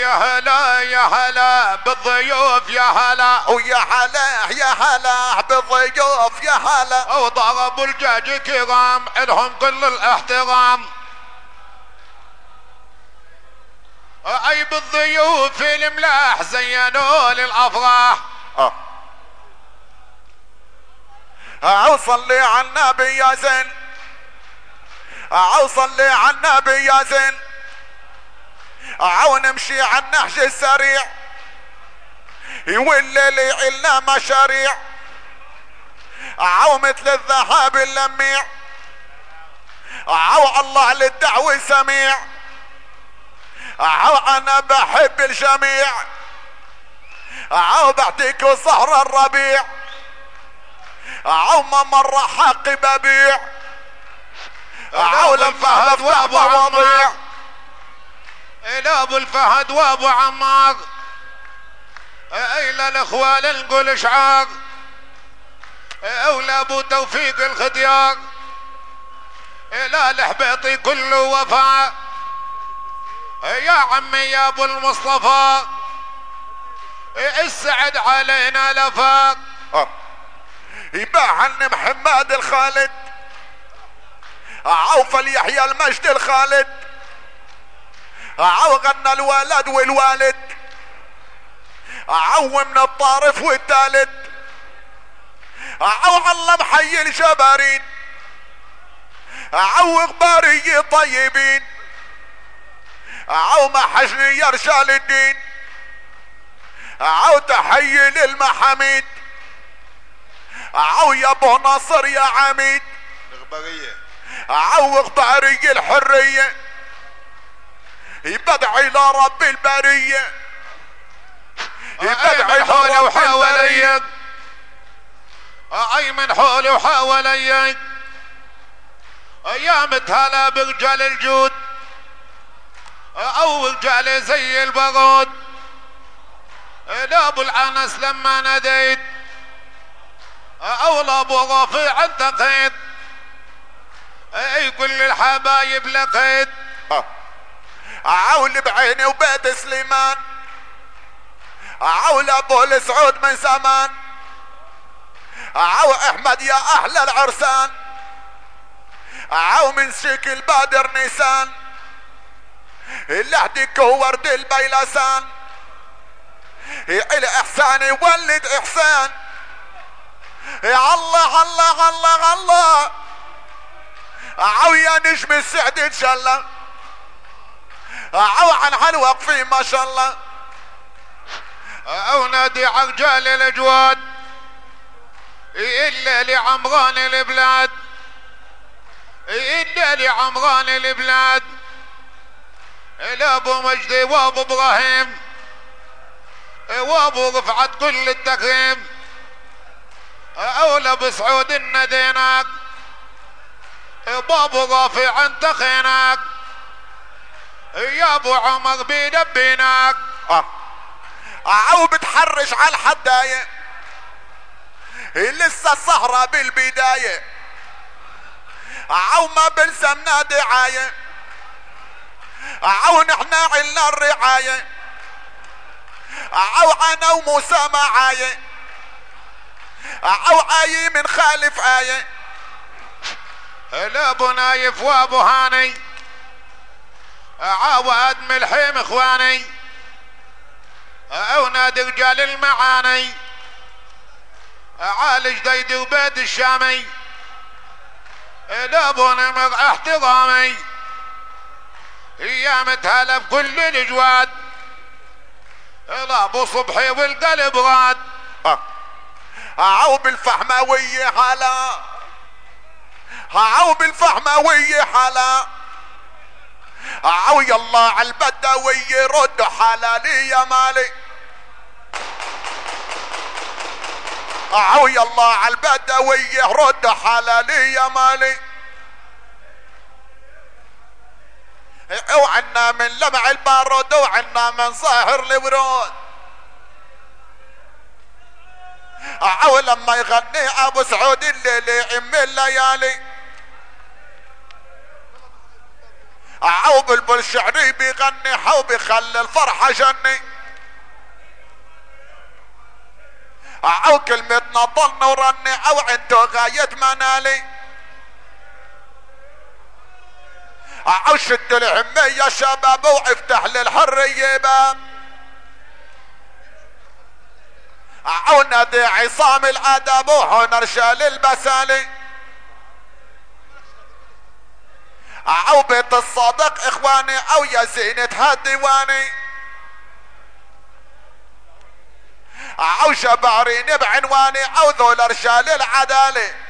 يا هلا يا هلا بالضيوف يا هلا، ويا هلا يا هلا بالضيوف يا هلا. وضربوا الجاج كرام الهم كل الاحترام. اي بالضيوف الملاح زينوا للافراح. اوصل لي على النبي يا زين، اوصل لي على النبي يا زين، ونمشي على النهج السريع والليل يعلنا مشاريع، مثل الذهب اللميع، الله للدعوة سميع، انا بحب الجميع، بعطيك صهر الربيع، ما مرة حق ببيع، لم فهد وابو عمار، الى ابو الفهد وابو عمار، الى الاخوال نقول اشعار، اولى ابو توفيق الختيار، الى الحبيطي كله وفاء، يا عمي يا ابو المصطفى السعد علينا لفاق. يباع عن محمد الخالد، عوف اليحيى المجد الخالد، غنى الولد والوالد، من الطارف والثالث، علم حي الجبارين، غباري طيبين، ما حجني يا رجال الدين، تحيي للمحاميد، يا ابو ناصر يا عميد، الغبارية غباري الحرية، بدعي لرب البرية، بدعي حولي وحوالي، اي من حولي وحوالي، يا متهلا برجال الجود، او رجال زي البرود، لابو العنس لما ناديت، او لابو رافع انتقيت، اي كل الحبايب لقيت، عول بعيني وبيت سليمان، عول ابو السعود من زمان، احمد يا اهل العرسان، من شيك البادر نيسان، لحدك ورد البيلسان، احسان يولد احسان، يا الله الله الله الله، يا نجم السعد ان شاء الله، عن هالوقفين ما شاء الله، نادي عرجال الاجواد، الا لعمران البلاد، الا لعمران البلاد، لابو مجدي وابو ابراهيم وابو رفعت كل التكريم، لابو سعود نديناك، بابو رافع انتخيناك، يا ابو عمر بيدبيناك، بتحرش على الحداية، لسه السهرة بالبداية، ما بلزمنا دعاية، نحنا عنا الرعاية، انا وموسى معايا، عاي من خالف آية، لابو نايف وابو هاني، عواد ملحيم اخواني، نادي رجال المعاني، عالج ديدي وبيت الشامي، لابو نمر احترامي، يا متهلا بكل الجواد، لابو صبحي والقلب راد، بالفحماوية حلا، بالفحماوية حلا، يلا عالبدوية رد حلالي يا مالي، يلا عالبدوية رد حلالي يا مالي، وعنا من لمع البارود، وعنا من صاهر الورود، لما يغني ابو سعود الليل يعم الليالي، او بلبل شعري بيغني حو بيخلي الفرحة جني او كلمتنا ضلنا ورني او انتو غاية منالي او شد الهمة يا شباب وافتح للحرية باب او نادي عصام الادب وحنرشال البسالي او بيت الصادق اخواني او يا زينة هالديواني او شبارين بعنواني او ذول رجال العدالة